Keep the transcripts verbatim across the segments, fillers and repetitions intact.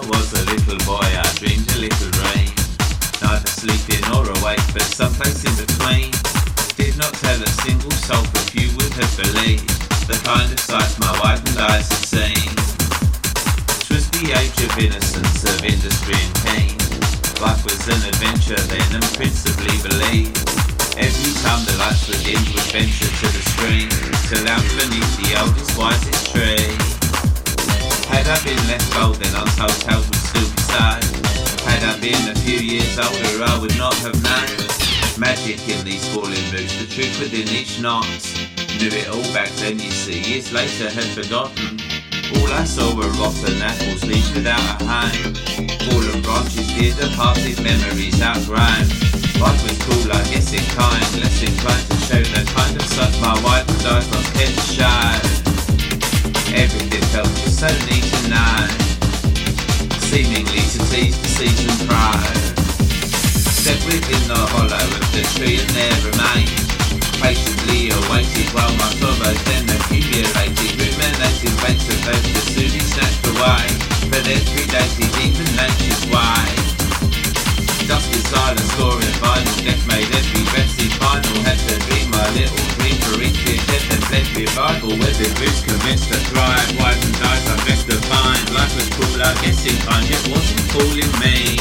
was a little boy, I dreamed a little rain. Neither sleeping or awake, but someplace in between. Did not tell a single soul, but few would have believed the kind of sights my widened eyes had seen. 'Twas the age of innocence, of industry and pain. Life was an adventure then, and principally believed. Every time the lights were dimmed, would venture to the stream, till out beneath the oldest, wisest tree. Had I been left bold, then untold tales would still be sad. Had I been a few years older, I would not have known magic in these falling boots, the truth within each knot. Knew it all back then, you see, years later had forgotten. All I saw were rotten apples, leaves without a home. Fallen branches, dear departed memories outgrown. Life was cool, I guess in kind, less inclined to show the kind of sight my widened eyes not cared to show. Everything felt just so neat and known, seemingly to tease the season pride. Stepped within the hollow of the tree and there remained, patiently awaited while my sorrows then accumulated, ruminating fakes of those that soon he snatched away, but there's predated even nature's way. Dusty silence, scoring vinyl, death made every resting final. Had to be my little dream for each year, death and bled revival. Where the roots commenced to thrive, widened eyes I best to find. Life was cool, I guess in kind, it wasn't fooling me.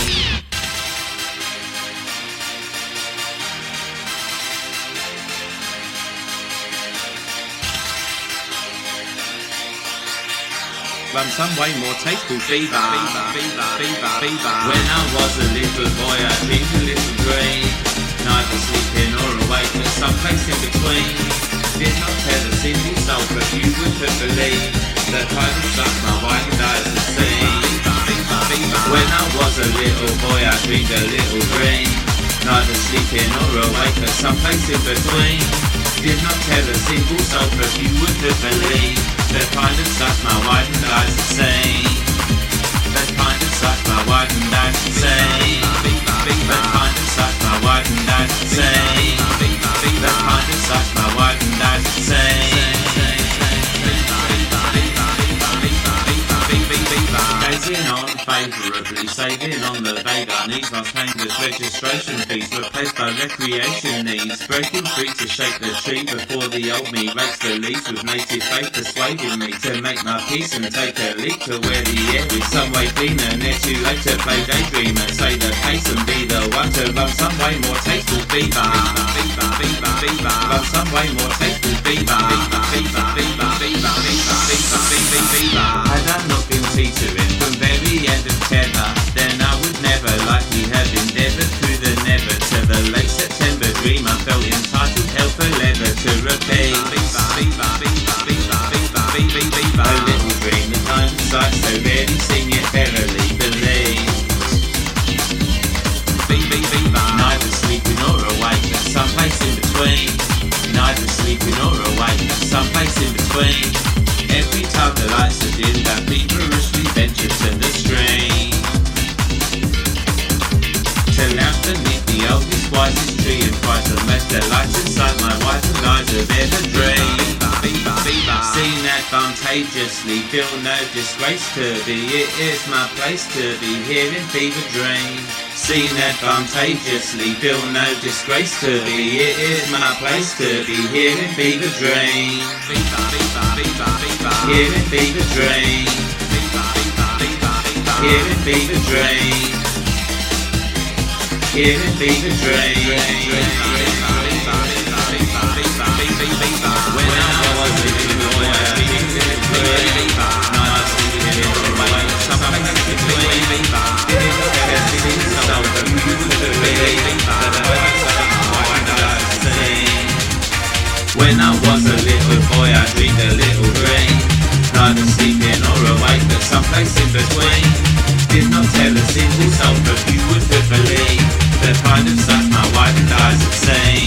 Run some way more tasteful fever, fever, fever, fever, fever. When I was a little boy, I dreamed a little dream. Neither sleeping or awake, but someplace in between. Did not tell a single soul, but you would have believed the kind of stuff my widened eyes had seen. When I was a little boy, I dreamed a little dream. Neither sleeping or awake, but someplace in between. Did not tell a single soul, but you would have believed the kind of stuff my widened eyes had seen. The kind of stuff my widened eyes had seen. The kind of stuff my widened eyes had seen. The kind of stuff my widened eyes had seen. Gazing on favourably, saving on the vague needs. Once painless registration fees replaced by recreation needs. Breaking free to shake the tree before the old me rakes the leaves with native faith persuading me to make my peace and take a leap to where the air is some way cleaner. Near too late to play daydreamer, say the pace and be the one to run some way more tasteful fever. Fever, fever, fever, run some way more tasteful fever. Fever, fever, fever, fever, fever, fever, fever, fever. Had I not been teetering from very end of tether, then I would never likely have endeavoured through the never to the late September dream. I felt entitled hell for leather to repeat. Fever, fever, fever, fever, fever, fever, fever. A little dream, the kind of sight so rarely seen yet verily believed. Fever, fever, neither sleeping or awake, but someplace in between. Neither sleeping or awake, but someplace in between. Every time the lights are dim, I feverishly venture to the stream. Till out beneath the oldest, wisest tree and twice the most delight inside my widened eyes have ever dreamed. Fever, fever, seen advantageously, feel no disgrace to be. It is my place to be here in fever dream. Seen advantageously, feel no disgrace to be. It is my place to be here in fever dream. Fever, fever, fever, fever, here in fever dream. Fever, fever, fever, fever, here in fever dream. Here in fever dream. When I was a little boy, I dreamed a little dream. Now I see it in the way, something in between. Did it look at everything so that you would believe that I was seen. When I was a little boy, I dreamed a little dream. Neither sleeping or awake, but someplace in between. Did not tell a single soul, but you would have believed the kind of stuff my widened eyes had seen.